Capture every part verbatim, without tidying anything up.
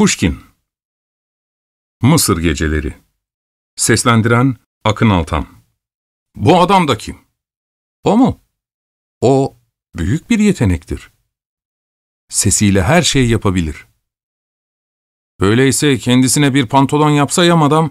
Puşkin. Mısır Geceleri. Seslendiren Akın Altan. Bu adam da kim? O mu? O büyük bir yetenektir. Sesiyle her şeyi yapabilir. Öyleyse kendisine bir pantolon yapsa ya madam?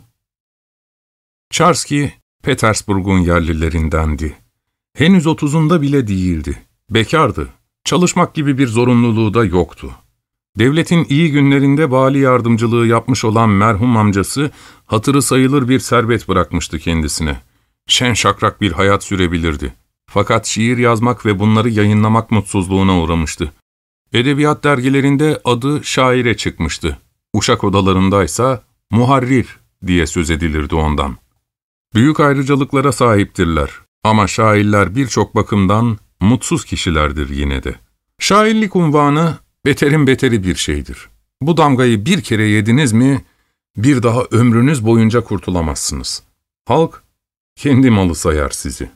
Çarski, Petersburg'un yerlilerindendi. Henüz otuzunda bile değildi. Bekardı. Çalışmak gibi bir zorunluluğu da yoktu. Devletin iyi günlerinde vali yardımcılığı yapmış olan merhum amcası, hatırı sayılır bir servet bırakmıştı kendisine. Şen şakrak bir hayat sürebilirdi. Fakat şiir yazmak ve bunları yayınlamak mutsuzluğuna uğramıştı. Edebiyat dergilerinde adı şaire çıkmıştı. Uşak odalarındaysa muharrir diye söz edilirdi ondan. Büyük ayrıcalıklara sahiptirler ama şairler birçok bakımdan mutsuz kişilerdir yine de. Şairlik unvanı beterin beteri bir şeydir. Bu damgayı bir kere yediniz mi, bir daha ömrünüz boyunca kurtulamazsınız. Halk kendi malı sayar sizi.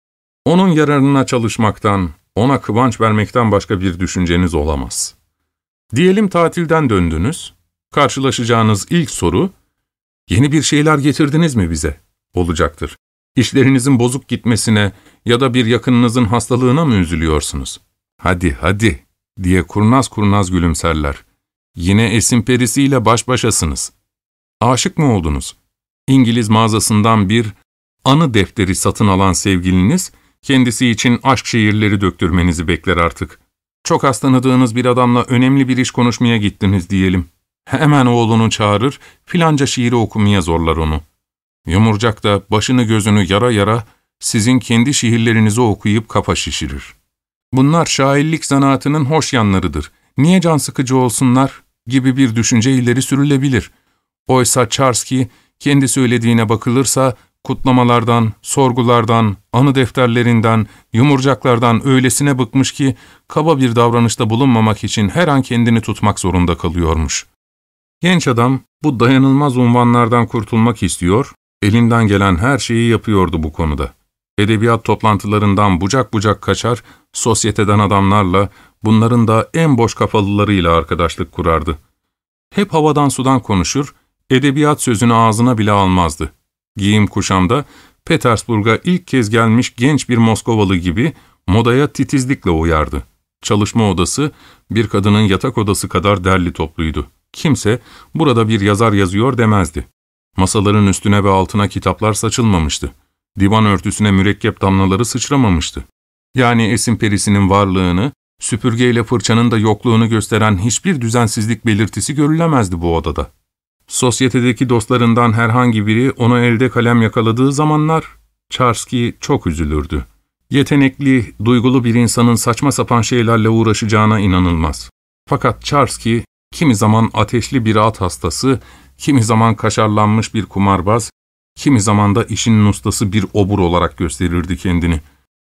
Onun yararına çalışmaktan, ona kıvanç vermekten başka bir düşünceniz olamaz. Diyelim tatilden döndünüz, karşılaşacağınız ilk soru, yeni bir şeyler getirdiniz mi bize? Olacaktır. İşlerinizin bozuk gitmesine ya da bir yakınınızın hastalığına mı üzülüyorsunuz? Hadi hadi diye kurnaz kurnaz gülümserler. Yine esin perisiyle baş başasınız. Aşık mı oldunuz? İngiliz mağazasından bir anı defteri satın alan sevgiliniz, kendisi için aşk şiirleri döktürmenizi bekler artık. Çok az tanıdığınız bir adamla önemli bir iş konuşmaya gittiniz diyelim. Hemen oğlunu çağırır, filanca şiiri okumaya zorlar onu. Yumurcak da başını gözünü yara yara sizin kendi şiirlerinizi okuyup kafa şişirir. Bunlar şairlik zanaatının hoş yanlarıdır. Niye can sıkıcı olsunlar gibi bir düşünce ileri sürülebilir. Oysa Çarski kendi söylediğine bakılırsa kutlamalardan, sorgulardan, anı defterlerinden, yumurcaklardan öylesine bıkmış ki kaba bir davranışta bulunmamak için her an kendini tutmak zorunda kalıyormuş. Genç adam bu dayanılmaz unvanlardan kurtulmak istiyor, elinden gelen her şeyi yapıyordu bu konuda. Edebiyat toplantılarından bucak bucak kaçar, sosyeteden adamlarla, bunların da en boş kafalılarıyla arkadaşlık kurardı. Hep havadan sudan konuşur, edebiyat sözünü ağzına bile almazdı. Giyim kuşamda Petersburg'a ilk kez gelmiş genç bir Moskovalı gibi modaya titizlikle uyardı. Çalışma odası bir kadının yatak odası kadar derli topluydu. Kimse burada bir yazar yazıyor demezdi. Masaların üstüne ve altına kitaplar saçılmamıştı. Divan örtüsüne mürekkep damlaları sıçramamıştı. Yani esin perisinin varlığını, süpürgeyle fırçanın da yokluğunu gösteren hiçbir düzensizlik belirtisi görülemezdi bu odada. Sosyetedeki dostlarından herhangi biri ona elde kalem yakaladığı zamanlar, Çarski çok üzülürdü. Yetenekli, duygulu bir insanın saçma sapan şeylerle uğraşacağına inanılmaz. Fakat Çarski, kimi zaman ateşli bir at hastası, kimi zaman kaşarlanmış bir kumarbaz, kimi zaman da işinin ustası bir obur olarak gösterirdi kendini.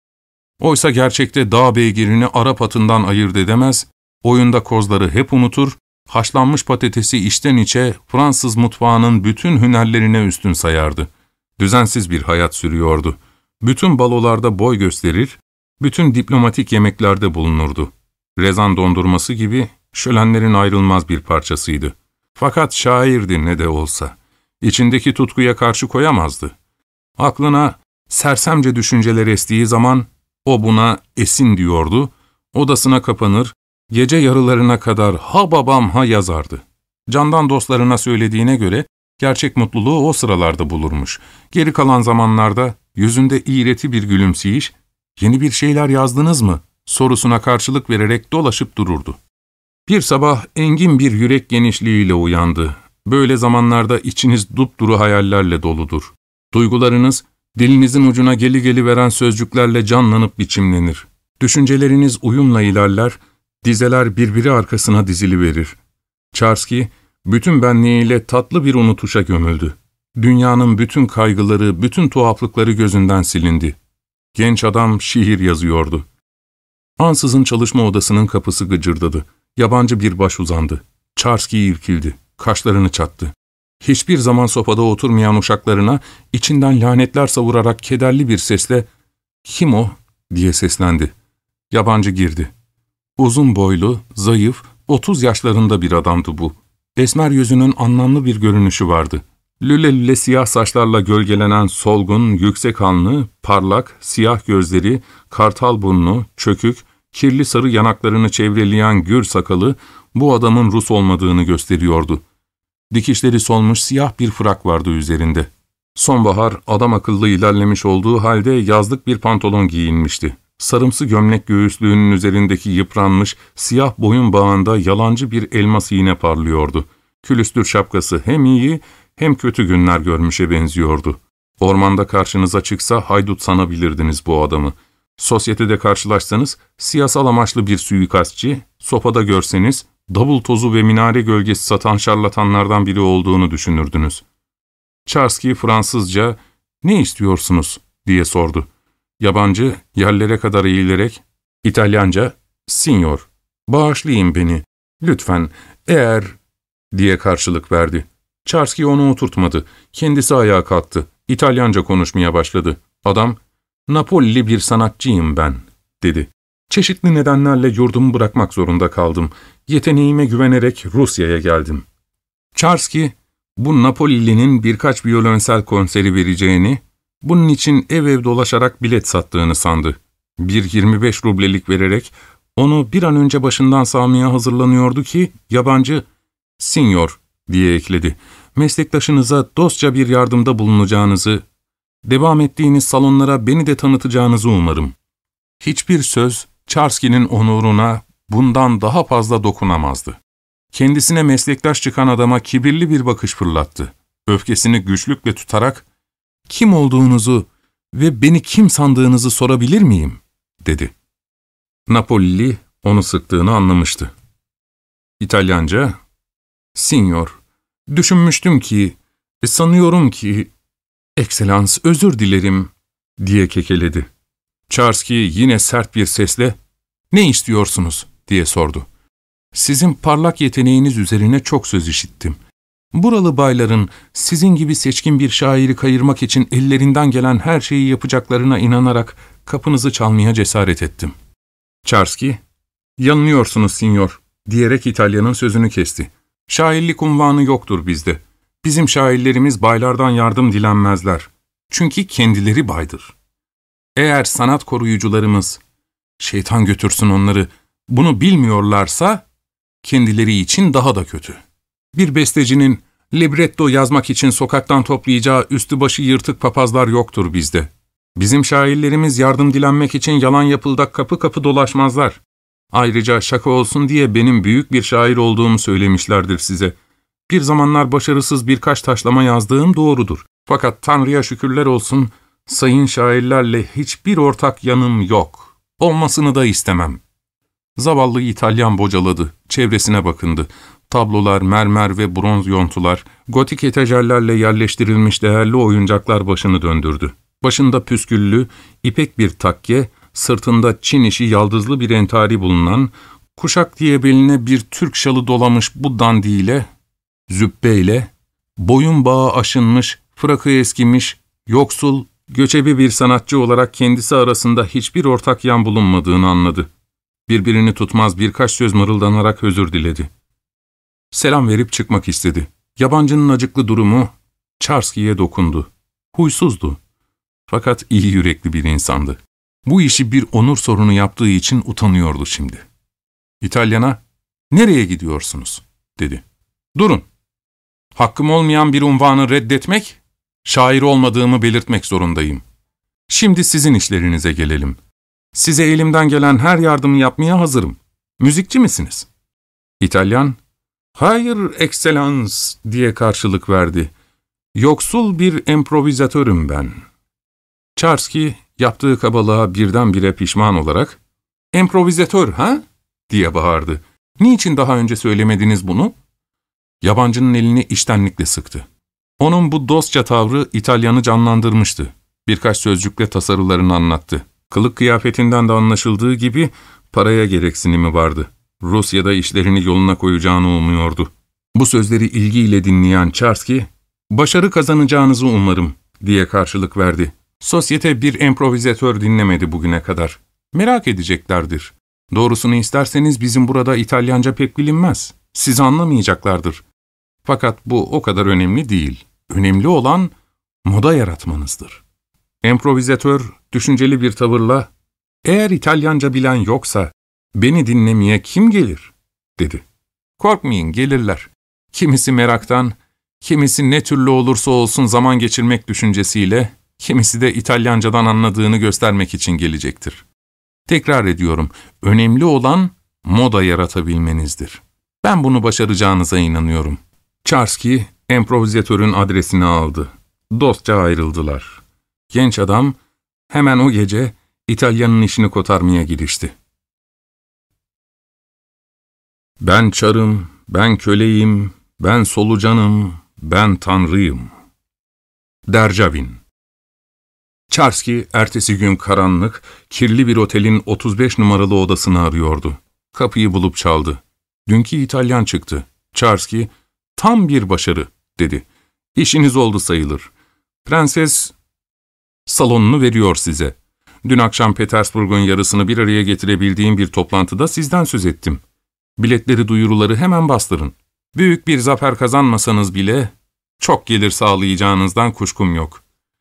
Oysa gerçekte dağ beygirini Arap atından ayırt edemez, oyunda kozları hep unutur, haşlanmış patatesi içten içe Fransız mutfağının bütün hünerlerine üstün sayardı. Düzensiz bir hayat sürüyordu. Bütün balolarda boy gösterir, bütün diplomatik yemeklerde bulunurdu. Rezan dondurması gibi şölenlerin ayrılmaz bir parçasıydı. Fakat şairdi ne de olsa. İçindeki tutkuya karşı koyamazdı. Aklına sersemce düşünceler estiği zaman o buna esin diyordu, odasına kapanır, gece yarılarına kadar ha babam ha yazardı. Candan dostlarına söylediğine göre gerçek mutluluğu o sıralarda bulurmuş. Geri kalan zamanlarda yüzünde iğreti bir gülümseyiş, yeni bir şeyler yazdınız mı sorusuna karşılık vererek dolaşıp dururdu. Bir sabah engin bir yürek genişliğiyle uyandı. Böyle zamanlarda içiniz dupduru hayallerle doludur. Duygularınız, dilinizin ucuna geli geli veren sözcüklerle canlanıp biçimlenir. Düşünceleriniz uyumla ilerler, dizeler birbiri arkasına diziliverir. Çarski, bütün benliğiyle tatlı bir unutuşa gömüldü. Dünyanın bütün kaygıları, bütün tuhaflıkları gözünden silindi. Genç adam şiir yazıyordu. Ansızın çalışma odasının kapısı gıcırdadı. Yabancı bir baş uzandı. Çarski irkildi. Kaşlarını çattı. Hiçbir zaman sofada oturmayan uşaklarına içinden lanetler savurarak kederli bir sesle ''Kim o?'' diye seslendi. Yabancı girdi. Uzun boylu, zayıf, otuz yaşlarında bir adamdı bu. Esmer yüzünün anlamlı bir görünüşü vardı. Lüle lüle siyah saçlarla gölgelenen solgun, yüksek alnı, parlak, siyah gözleri, kartal burnu, çökük, kirli sarı yanaklarını çevreleyen gür sakalı bu adamın Rus olmadığını gösteriyordu. Dikişleri solmuş siyah bir frak vardı üzerinde. Sonbahar adam akıllı ilerlemiş olduğu halde yazlık bir pantolon giyinmişti. Sarımsı gömlek göğüslüğünün üzerindeki yıpranmış, siyah boyun bağında yalancı bir elmas iğne parlıyordu. Külüstür şapkası hem iyi hem kötü günler görmüşe benziyordu. Ormanda karşınıza çıksa haydut sanabilirdiniz bu adamı. Sosyetede karşılaşsanız siyasal amaçlı bir suikastçı, sopada görseniz davul tozu ve minare gölgesi satan şarlatanlardan biri olduğunu düşünürdünüz. Charski Fransızca "Ne istiyorsunuz?" diye sordu. Yabancı yerlere kadar eğilerek İtalyanca "Signor, bağışlayın beni, lütfen, eğer" diye karşılık verdi. Charski onu oturtmadı. Kendisi ayağa kalktı. İtalyanca konuşmaya başladı. Adam, "Napolili bir sanatçıyım ben," dedi. "Çeşitli nedenlerle yurdumu bırakmak zorunda kaldım. Yeteneğime güvenerek Rusya'ya geldim." Charski, bu Napolili'nin birkaç violonsel konseri vereceğini, bunun için ev ev dolaşarak bilet sattığını sandı. Bir yirmi beş rublelik vererek onu bir an önce başından sağmaya hazırlanıyordu ki yabancı "Signor" diye ekledi. "Meslektaşınıza dostça bir yardımda bulunacağınızı, devam ettiğiniz salonlara beni de tanıtacağınızı umarım." Hiçbir söz Charski'nin onuruna bundan daha fazla dokunamazdı. Kendisine meslektaş çıkan adama kibirli bir bakış fırlattı. Öfkesini güçlükle tutarak "Kim olduğunuzu ve beni kim sandığınızı sorabilir miyim?" dedi. Napolili onu sıktığını anlamıştı. İtalyanca, "Signor, düşünmüştüm ki, sanıyorum ki, Ekselans özür dilerim," diye kekeledi. Charski yine sert bir sesle, "Ne istiyorsunuz?" diye sordu. "Sizin parlak yeteneğiniz üzerine çok söz işittim. Buralı bayların sizin gibi seçkin bir şairi kayırmak için ellerinden gelen her şeyi yapacaklarına inanarak kapınızı çalmaya cesaret ettim." Charski, "Yanılıyorsunuz Signor," diyerek İtalyanın sözünü kesti. "Şairlik unvanı yoktur bizde. Bizim şairlerimiz baylardan yardım dilenmezler. Çünkü kendileri baydır. Eğer sanat koruyucularımız, şeytan götürsün onları, bunu bilmiyorlarsa kendileri için daha da kötü. Bir bestecinin libretto yazmak için sokaktan toplayacağı üstü başı yırtık papazlar yoktur bizde. Bizim şairlerimiz yardım dilenmek için yalan yapıldak kapı kapı dolaşmazlar. Ayrıca şaka olsun diye benim büyük bir şair olduğumu söylemişlerdir size. Bir zamanlar başarısız birkaç taşlama yazdığım doğrudur. Fakat Tanrı'ya şükürler olsun, sayın şairlerle hiçbir ortak yanım yok. Olmasını da istemem." Zavallı İtalyan bocaladı, çevresine bakındı. Tablolar, mermer ve bronz yontular, gotik etajerlerle yerleştirilmiş değerli oyuncaklar başını döndürdü. Başında püsküllü, ipek bir takke, sırtında Çin işi yaldızlı bir entari bulunan, kuşak diye beline bir Türk şalı dolamış bu dandiyle, zübbeyle, boyun bağı aşınmış, frakı eskimiş, yoksul, göçebe bir sanatçı olarak kendisi arasında hiçbir ortak yan bulunmadığını anladı. Birbirini tutmaz birkaç söz mırıldanarak özür diledi. Selam verip çıkmak istedi. Yabancının acıklı durumu Charski'ye dokundu. Huysuzdu. Fakat iyi yürekli bir insandı. Bu işi bir onur sorunu yaptığı için utanıyordu şimdi. İtalyana, "Nereye gidiyorsunuz?" dedi. "Durun. Hakkım olmayan bir unvanı reddetmek, şair olmadığımı belirtmek zorundayım. Şimdi sizin işlerinize gelelim. Size elimden gelen her yardımı yapmaya hazırım. Müzikçi misiniz?" İtalyan, "Hayır, Ekselans," diye karşılık verdi. "Yoksul bir improvizatörüm ben." Charski, yaptığı kabalığa birdenbire pişman olarak, "Improvizatör, ha?" diye bağırdı. "Niçin daha önce söylemediniz bunu?" Yabancının elini içtenlikle sıktı. Onun bu dostça tavrı İtalyanı canlandırmıştı. Birkaç sözcükle tasarılarını anlattı. Kılık kıyafetinden de anlaşıldığı gibi paraya gereksinimi vardı. Rusya'da işlerini yoluna koyacağını umuyordu. Bu sözleri ilgiyle dinleyen Charski, "Başarı kazanacağınızı umarım," diye karşılık verdi. "Sosyete bir improvizatör dinlemedi bugüne kadar. Merak edeceklerdir. Doğrusunu isterseniz bizim burada İtalyanca pek bilinmez. Sizi anlamayacaklardır. Fakat bu o kadar önemli değil. Önemli olan moda yaratmanızdır. Emprovizatör düşünceli bir tavırla, "Eğer İtalyanca bilen yoksa beni dinlemeye kim gelir?" dedi. "Korkmayın, gelirler. Kimisi meraktan, kimisi ne türlü olursa olsun zaman geçirmek düşüncesiyle, kimisi de İtalyancadan anladığını göstermek için gelecektir. Tekrar ediyorum, önemli olan moda yaratabilmenizdir. Ben bunu başaracağınıza inanıyorum." Czarski, emprovizatörün adresini aldı. Dostça ayrıldılar. Genç adam hemen o gece İtalyanın işini kotarmaya girişti. "Ben çarım, ben köleyim, ben solucanım, ben tanrıyım." Dercavin. Czarski, ertesi gün karanlık, kirli bir otelin otuz beş numaralı odasını arıyordu. Kapıyı bulup çaldı. Dünkü İtalyan çıktı. Czarski, "Tam bir başarı," dedi. "İşiniz oldu sayılır. Prenses salonunu veriyor size. Dün akşam Petersburg'un yarısını bir araya getirebildiğim bir toplantıda sizden söz ettim. Biletleri, duyuruları hemen bastırın. Büyük bir zafer kazanmasanız bile çok gelir sağlayacağınızdan kuşkum yok."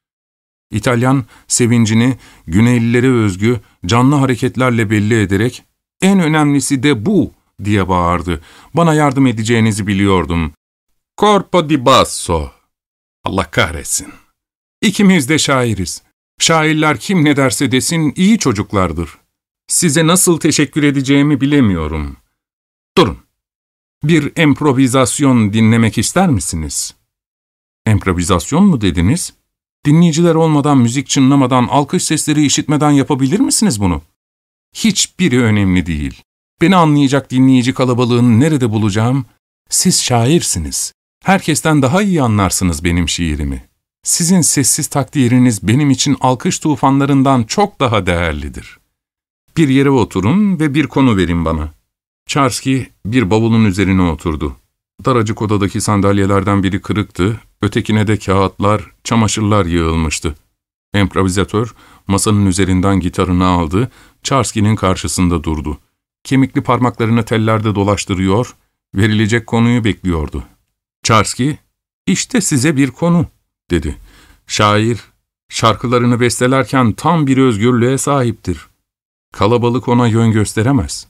İtalyan, sevincini Güneylilere özgü canlı hareketlerle belli ederek, "En önemlisi de bu," diye bağırdı. "Bana yardım edeceğinizi biliyordum. Corpo di basso. Allah kahretsin. İkimiz de şairiz. Şairler kim ne derse desin iyi çocuklardır. Size nasıl teşekkür edeceğimi bilemiyorum. Durun. Bir emprovizasyon dinlemek ister misiniz?" "Emprovizasyon mu dediniz? Dinleyiciler olmadan, müzik çınlamadan, alkış sesleri işitmeden yapabilir misiniz bunu?" "Hiçbiri önemli değil. Beni anlayacak dinleyici kalabalığını nerede bulacağım? Siz şairsiniz. Herkesten daha iyi anlarsınız benim şiirimi. Sizin sessiz takdiriniz benim için alkış tufanlarından çok daha değerlidir. Bir yere oturun ve bir konu verin bana." Czarski bir bavulun üzerine oturdu. Daracık odadaki sandalyelerden biri kırıktı, ötekine de kağıtlar, çamaşırlar yığılmıştı. Emprovizatör masanın üzerinden gitarını aldı, Czarski'nin karşısında durdu. Kemikli parmaklarını tellerde dolaştırıyor, verilecek konuyu bekliyordu. Czarski, "İşte size bir konu," dedi. "Şair, şarkılarını bestelerken tam bir özgürlüğe sahiptir. Kalabalık ona yön gösteremez."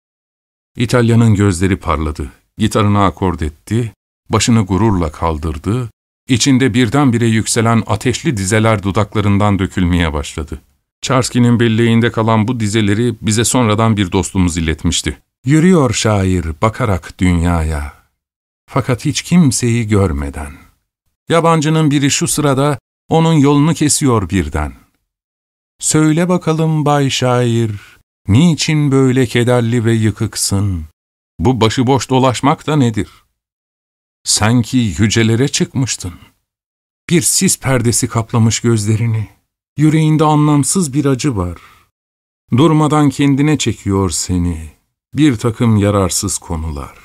İtalyanın gözleri parladı. Gitarını akord etti, başını gururla kaldırdı, içinde birdenbire yükselen ateşli dizeler dudaklarından dökülmeye başladı. Czarski'nin belleğinde kalan bu dizeleri bize sonradan bir dostumuz iletmişti. "Yürüyor şair bakarak dünyaya, fakat hiç kimseyi görmeden. Yabancının biri şu sırada onun yolunu kesiyor birden. Söyle bakalım bay şair, niçin böyle kederli ve yıkıksın? Bu başıboş dolaşmak da nedir? Sanki yücelere çıkmıştın. Bir sis perdesi kaplamış gözlerini. Yüreğinde anlamsız bir acı var. Durmadan kendine çekiyor seni bir takım yararsız konular.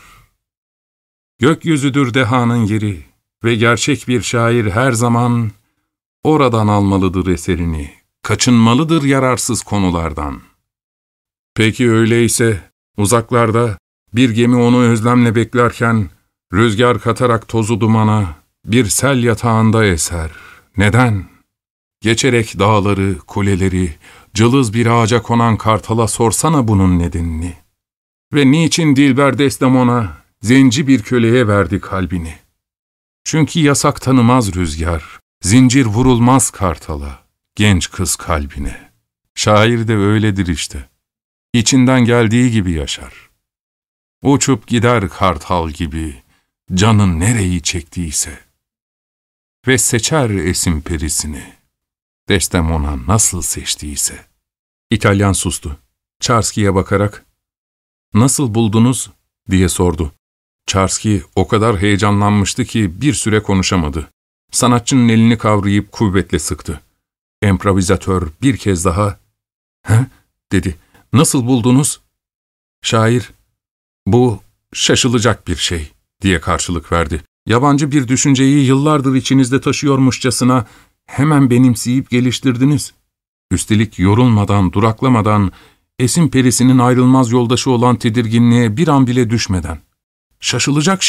Gökyüzüdür dehanın yeri ve gerçek bir şair her zaman oradan almalıdır eserini, kaçınmalıdır yararsız konulardan. Peki öyleyse uzaklarda bir gemi onu özlemle beklerken rüzgar katarak tozu dumana bir sel yatağında eser. Neden? Geçerek dağları, kuleleri, cılız bir ağaca konan kartala sorsana bunun nedenini. Ve niçin Dilber Desdemona zenci bir köleye verdi kalbini? Çünkü yasak tanımaz rüzgar, zincir vurulmaz kartala, genç kız kalbine. Şair de öyledir işte. İçinden geldiği gibi yaşar. Uçup gider kartal gibi, canın nereyi çektiyse. Ve seçer esim perisini, Desdemona nasıl seçtiyse. İtalyan sustu. Czarski'ye bakarak, "Nasıl buldunuz?" diye sordu. Czarski o kadar heyecanlanmıştı ki bir süre konuşamadı. Sanatçının elini kavrayıp kuvvetle sıktı. Emprovizatör bir kez daha, "He?" dedi. "Nasıl buldunuz?" Şair, "Bu şaşılacak bir şey," diye karşılık verdi. Yabancı bir düşünceyi yıllardır içinizde taşıyormuşçasına hemen benimseyip geliştirdiniz. Üstelik yorulmadan, duraklamadan, esim perisinin ayrılmaz yoldaşı olan tedirginliğe bir an bile düşmeden. Şaşılacak şey.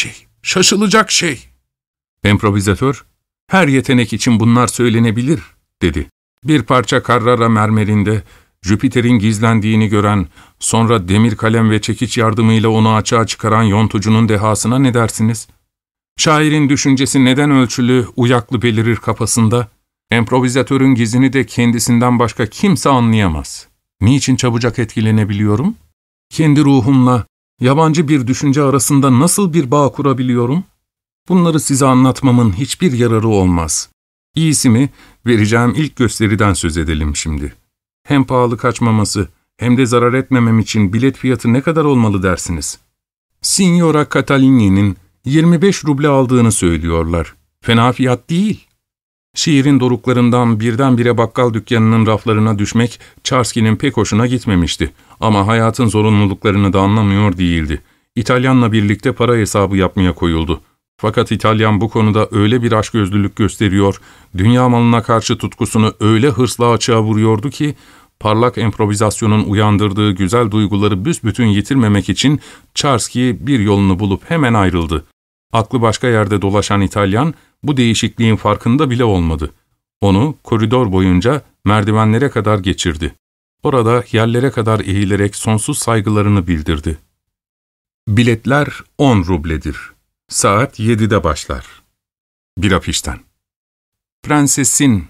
Şaşılacak şey. Emprovizatör, her yetenek için bunlar söylenebilir, dedi. Bir parça Carrara mermerinde Jüpiter'in gizlendiğini gören, sonra demir kalem ve çekiç yardımıyla onu açığa çıkaran yontucunun dehasına ne dersiniz? Şairin düşüncesi neden ölçülü, uyaklı belirir kafasında? Emprovizatörün gizini de kendisinden başka kimse anlayamaz. Niçin çabucak etkilenebiliyorum? Kendi ruhumla yabancı bir düşünce arasında nasıl bir bağ kurabiliyorum? Bunları size anlatmamın hiçbir yararı olmaz. İyisi mi, vereceğim ilk gösteriden söz edelim şimdi. Hem pahalı kaçmaması hem de zarar etmemem için bilet fiyatı ne kadar olmalı dersiniz? Signora Catalini'nin yirmi beş ruble aldığını söylüyorlar. Fena fiyat değil. Şiirin doruklarından birdenbire bakkal dükkanının raflarına düşmek Czarski'nin pek hoşuna gitmemişti. Ama hayatın zorunluluklarını da anlamıyor değildi. İtalyanla birlikte para hesabı yapmaya koyuldu. Fakat İtalyan bu konuda öyle bir açgözlülük gösteriyor, dünya malına karşı tutkusunu öyle hırsla açığa vuruyordu ki, parlak improvizasyonun uyandırdığı güzel duyguları büsbütün yitirmemek için Czarski bir yolunu bulup hemen ayrıldı. Aklı başka yerde dolaşan İtalyan, bu değişikliğin farkında bile olmadı. Onu koridor boyunca merdivenlere kadar geçirdi. Orada yerlere kadar eğilerek sonsuz saygılarını bildirdi. Biletler on rubledir. Saat yedide başlar. Bir afişten. Prensesin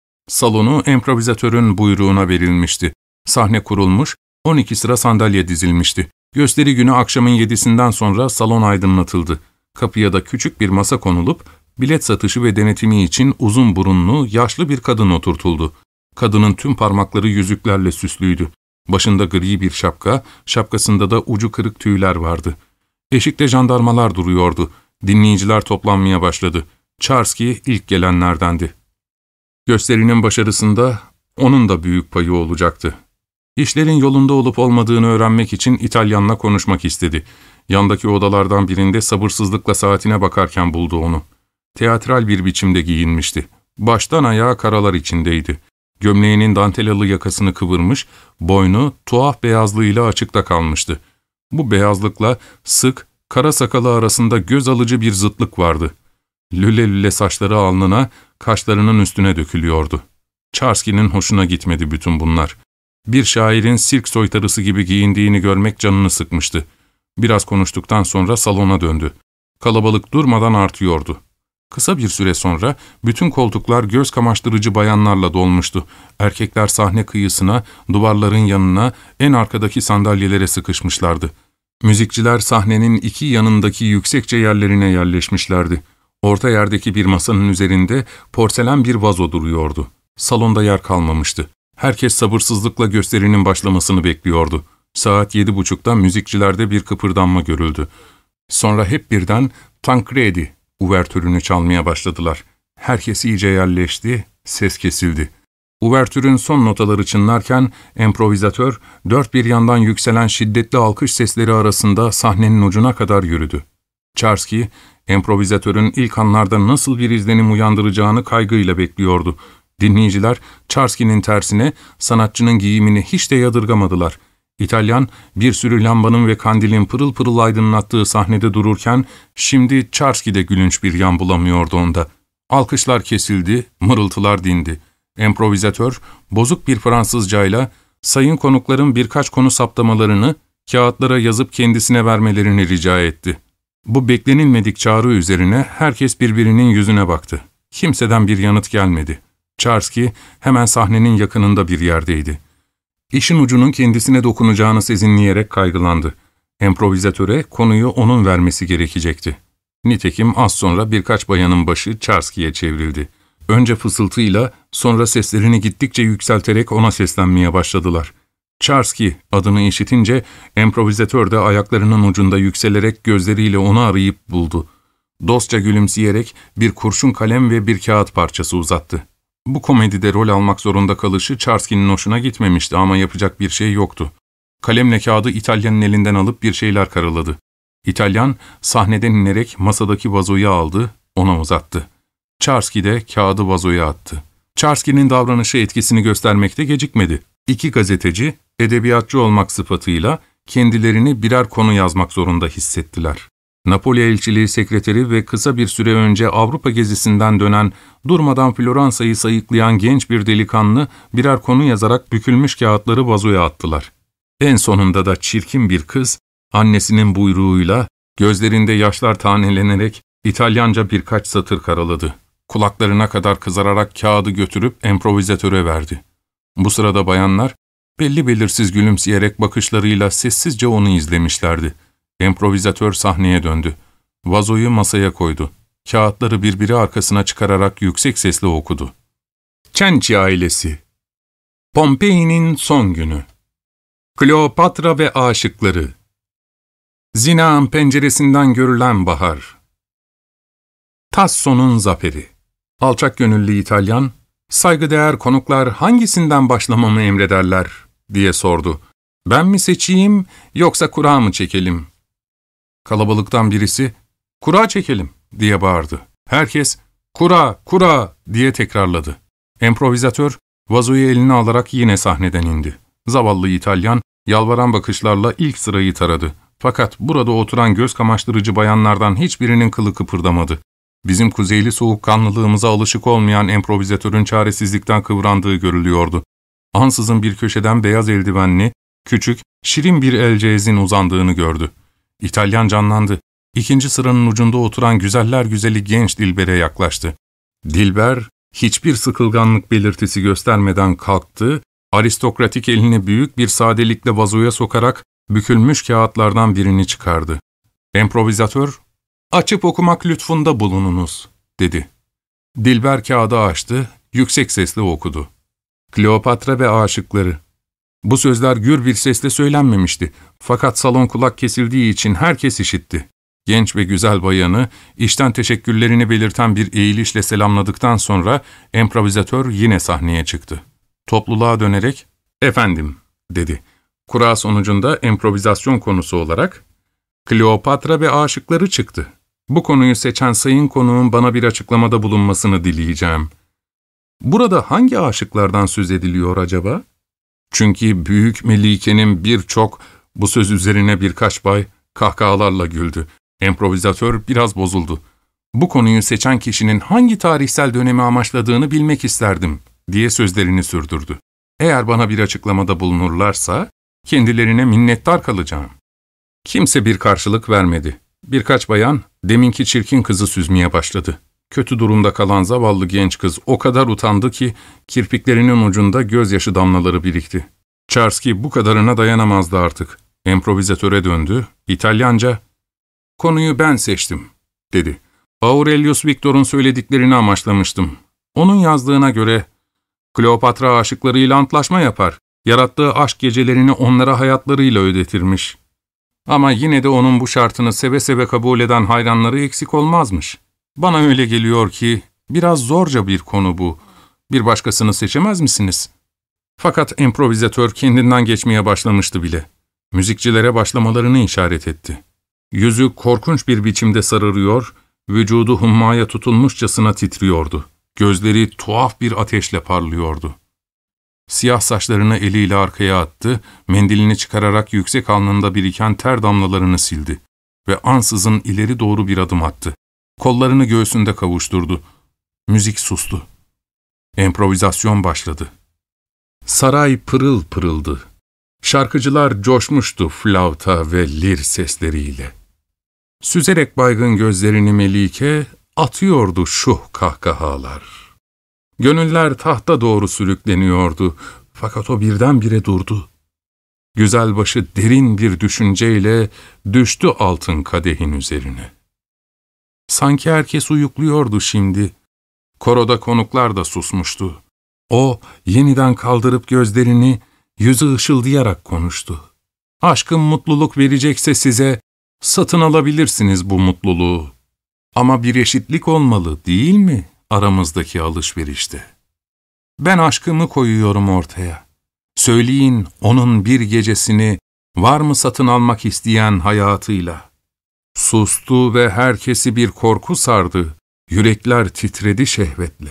salonu emprovizatörün buyruğuna verilmişti. Sahne kurulmuş, on iki sıra sandalye dizilmişti. Gösteri günü akşamın yedisinden sonra salon aydınlatıldı. Kapıya da küçük bir masa konulup, bilet satışı ve denetimi için uzun burunlu, yaşlı bir kadın oturtuldu. Kadının tüm parmakları yüzüklerle süslüydü. Başında gri bir şapka, şapkasında da ucu kırık tüyler vardı. Eşikte jandarmalar duruyordu. Dinleyiciler toplanmaya başladı. Czarski ilk gelenlerdendi. Gösterinin başarısında onun da büyük payı olacaktı. İşlerin yolunda olup olmadığını öğrenmek için İtalyanla konuşmak istedi. Yandaki odalardan birinde sabırsızlıkla saatine bakarken buldu onu. Teatral bir biçimde giyinmişti. Baştan ayağa karalar içindeydi. Gömleğinin dantelalı yakasını kıvırmış, boynu tuhaf beyazlığıyla açıkta kalmıştı. Bu beyazlıkla sık, kara sakalı arasında göz alıcı bir zıtlık vardı. Lüle lüle saçları alnına, kaşlarının üstüne dökülüyordu. Czarski'nin hoşuna gitmedi bütün bunlar. Bir şairin sirk soytarısı gibi giyindiğini görmek canını sıkmıştı. Biraz konuştuktan sonra salona döndü. Kalabalık durmadan artıyordu. Kısa bir süre sonra bütün koltuklar göz kamaştırıcı bayanlarla dolmuştu. Erkekler sahne kıyısına, duvarların yanına, en arkadaki sandalyelere sıkışmışlardı. Müzikçiler sahnenin iki yanındaki yüksekçe yerlerine yerleşmişlerdi. Orta yerdeki bir masanın üzerinde porselen bir vazo duruyordu. Salonda yer kalmamıştı. Herkes sabırsızlıkla gösterinin başlamasını bekliyordu. Saat yedi buçukta müzikçilerde bir kıpırdanma görüldü. Sonra hep birden Tancredi uvertürünü çalmaya başladılar. Herkes iyice yerleşti, ses kesildi. Uvertürün son notaları çınlarken emprovizatör dört bir yandan yükselen şiddetli alkış sesleri arasında sahnenin ucuna kadar yürüdü. Czarski, emprovizatörün ilk anlarda nasıl bir izlenim uyandıracağını kaygıyla bekliyordu. Dinleyiciler Czarski'nin tersine sanatçının giyimini hiç de yadırgamadılar. İtalyan bir sürü lambanın ve kandilin pırıl pırıl aydınlattığı sahnede dururken şimdi Czarski de gülünç bir yan bulamıyordu onda. Alkışlar kesildi, mırıltılar dindi. Emprovizatör bozuk bir Fransızcayla sayın konukların birkaç konu saptamalarını kağıtlara yazıp kendisine vermelerini rica etti. Bu beklenilmedik çağrı üzerine herkes birbirinin yüzüne baktı. Kimseden bir yanıt gelmedi. Czarski hemen sahnenin yakınında bir yerdeydi. İşin ucunun kendisine dokunacağını sezinleyerek kaygılandı. Emprovizatöre konuyu onun vermesi gerekecekti. Nitekim az sonra birkaç bayanın başı Czarski'ye çevrildi. Önce fısıltıyla, sonra seslerini gittikçe yükselterek ona seslenmeye başladılar. Czarski adını işitince emprovizatör de ayaklarının ucunda yükselerek gözleriyle onu arayıp buldu. Dostça gülümseyerek bir kurşun kalem ve bir kağıt parçası uzattı. Bu komedide rol almak zorunda kalışı Czarski'nin hoşuna gitmemişti ama yapacak bir şey yoktu. Kalemle kağıdı İtalyanın elinden alıp bir şeyler karaladı. İtalyan sahneden inerek masadaki vazoyu aldı, ona uzattı. Czarski de kağıdı vazoya attı. Czarski'nin davranışı etkisini göstermekte gecikmedi. İki gazeteci, edebiyatçı olmak sıfatıyla kendilerini birer konu yazmak zorunda hissettiler. Napoli elçiliği sekreteri ve kısa bir süre önce Avrupa gezisinden dönen, durmadan Floransa'yı sayıklayan genç bir delikanlı birer konu yazarak bükülmüş kağıtları vazoya attılar. En sonunda da çirkin bir kız, annesinin buyruğuyla, gözlerinde yaşlar tanelenerek İtalyanca birkaç satır karaladı. Kulaklarına kadar kızararak kağıdı götürüp improvizatöre verdi. Bu sırada bayanlar, belli belirsiz gülümseyerek bakışlarıyla sessizce onu izlemişlerdi. İmprovizatör sahneye döndü. Vazoyu masaya koydu. Kağıtları birbiri arkasına çıkararak yüksek sesle okudu. Cenci ailesi. Pompei'nin son günü. Kleopatra ve aşıkları. Zina'nın penceresinden görülen bahar. Tasso'nun zaferi. Alçak gönüllü İtalyan, saygıdeğer konuklar hangisinden başlamamı emrederler diye sordu. Ben mi seçeyim yoksa kura mı çekelim? Kalabalıktan birisi, kura çekelim diye bağırdı. Herkes, kura, kura diye tekrarladı. İmprovizatör, vazoyu eline alarak yine sahneden indi. Zavallı İtalyan, yalvaran bakışlarla ilk sırayı taradı. Fakat burada oturan göz kamaştırıcı bayanlardan hiçbirinin kılı kıpırdamadı. Bizim kuzeyli soğukkanlılığımıza alışık olmayan improvizatörün çaresizlikten kıvrandığı görülüyordu. Ansızın bir köşeden beyaz eldivenli, küçük, şirin bir elceğizin uzandığını gördü. İtalyan canlandı. İkinci sıranın ucunda oturan güzeller güzeli genç Dilber'e yaklaştı. Dilber, hiçbir sıkılganlık belirtisi göstermeden kalktı, aristokratik elini büyük bir sadelikle vazoya sokarak bükülmüş kağıtlardan birini çıkardı. İmprovizatör, ''Açıp okumak lütfunda bulununuz.'' dedi. Dilber kağıdı açtı, yüksek sesle okudu. Kleopatra ve aşıkları. Bu sözler gür bir sesle söylenmemişti. Fakat salon kulak kesildiği için herkes işitti. Genç ve güzel bayanı, işten teşekkürlerini belirten bir eğilişle selamladıktan sonra improvizatör yine sahneye çıktı. Topluluğa dönerek, ''Efendim'' dedi. Kura sonucunda improvizasyon konusu olarak, Kleopatra ve aşıkları çıktı. Bu konuyu seçen sayın konuğun bana bir açıklamada bulunmasını dileyeceğim. Burada hangi aşıklardan söz ediliyor acaba? Çünkü Büyük Melike'nin birçok, bu söz üzerine birkaç bay kahkahalarla güldü. İmprovizatör biraz bozuldu. Bu konuyu seçen kişinin hangi tarihsel dönemi amaçladığını bilmek isterdim, diye sözlerini sürdürdü. Eğer bana bir açıklamada bulunurlarsa, kendilerine minnettar kalacağım. Kimse bir karşılık vermedi. Birkaç bayan, deminki çirkin kızı süzmeye başladı. Kötü durumda kalan zavallı genç kız o kadar utandı ki, kirpiklerinin ucunda gözyaşı damlaları birikti. Czarski bu kadarına dayanamazdı artık. İmprovizatöre döndü, İtalyanca, ''Konuyu ben seçtim.'' dedi. ''Aurelius Victor'un söylediklerini amaçlamıştım. Onun yazdığına göre, Kleopatra aşıklarıyla antlaşma yapar, yarattığı aşk gecelerini onlara hayatlarıyla ödetirmiş. Ama yine de onun bu şartını seve seve kabul eden hayranları eksik olmazmış. Bana öyle geliyor ki, biraz zorca bir konu bu. Bir başkasını seçemez misiniz?'' Fakat improvizatör kendinden geçmeye başlamıştı bile. Müzikçilere başlamalarını işaret etti. Yüzü korkunç bir biçimde sararıyor, vücudu hummaya tutulmuşçasına titriyordu. Gözleri tuhaf bir ateşle parlıyordu. Siyah saçlarını eliyle arkaya attı, mendilini çıkararak yüksek alnında biriken ter damlalarını sildi ve ansızın ileri doğru bir adım attı. Kollarını göğsünde kavuşturdu. Müzik sustu. İmprovizasyon başladı. Saray pırıl pırıldı. Şarkıcılar coşmuştu flauta ve lir sesleriyle. Süzerek baygın gözlerini Melike atıyordu şuh kahkahalar. Gönüller tahta doğru sürükleniyordu, fakat o birdenbire durdu. Güzel başı derin bir düşünceyle düştü altın kadehin üzerine. Sanki herkes uyukluyordu şimdi. Koroda konuklar da susmuştu. O, yeniden kaldırıp gözlerini, yüzü ışıldayarak konuştu. ''Aşkım mutluluk verecekse size, satın alabilirsiniz bu mutluluğu. Ama bir eşitlik olmalı, değil mi aramızdaki alışverişte? Ben aşkımı koyuyorum ortaya. Söyleyin onun bir gecesini, var mı satın almak isteyen hayatıyla?'' Sustu ve herkesi bir korku sardı, yürekler titredi şehvetle.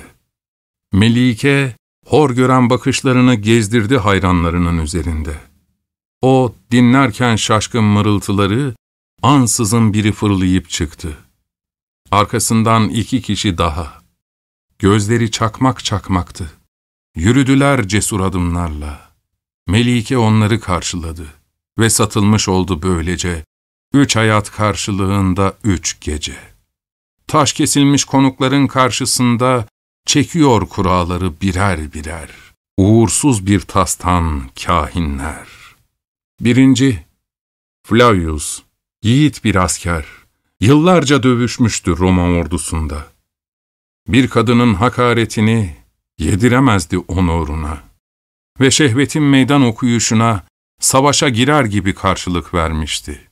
Melike, hor gören bakışlarını gezdirdi hayranlarının üzerinde. O, dinlerken şaşkın mırıltıları, ansızın biri fırlayıp çıktı. Arkasından iki kişi daha. Gözleri çakmak çakmaktı. Yürüdüler cesur adımlarla. Melike onları karşıladı ve satılmış oldu böylece, üç hayat karşılığında üç gece. Taş kesilmiş konukların karşısında çekiyor kuraları birer birer, uğursuz bir tastan kâhinler. Birinci, Flavius, yiğit bir asker, yıllarca dövüşmüştü Roma ordusunda. Bir kadının hakaretini yediremezdi onuruna ve şehvetin meydan okuyuşuna savaşa girer gibi karşılık vermişti.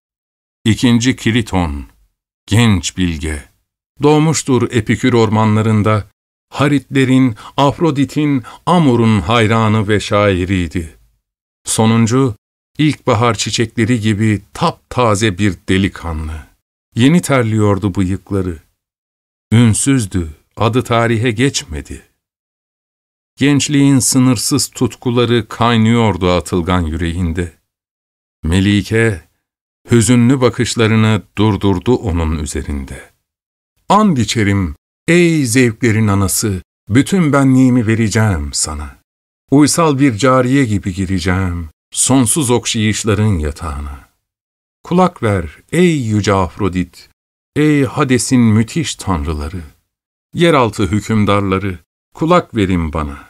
İkinci Kriton, genç bilge, doğmuştur Epikür ormanlarında, Haritlerin, Afrodit'in, Amur'un hayranı ve şairiydi. Sonuncu, ilkbahar çiçekleri gibi taptaze bir delikanlı. Yeni terliyordu bıyıkları. Ünsüzdü, adı tarihe geçmedi. Gençliğin sınırsız tutkuları kaynıyordu atılgan yüreğinde. Melike, hüzünlü bakışlarını durdurdu onun üzerinde. And içerim, ey zevklerin anası, bütün benliğimi vereceğim sana. Uysal bir cariye gibi gireceğim, sonsuz okşayışların yatağına. Kulak ver, ey yüce Afrodit, ey Hades'in müthiş tanrıları, yeraltı hükümdarları, kulak verin bana.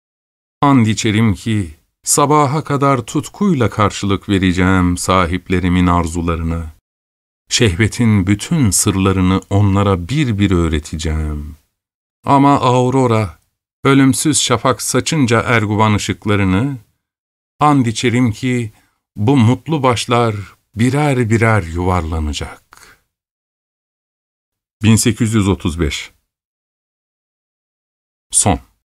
And içerim ki, sabaha kadar tutkuyla karşılık vereceğim sahiplerimin arzularına. Şehvetin bütün sırlarını onlara bir bir öğreteceğim. Ama Aurora, ölümsüz şafak saçınca erguvan ışıklarını, and içerim ki bu mutlu başlar birer birer yuvarlanacak. bin sekiz yüz otuz beş Son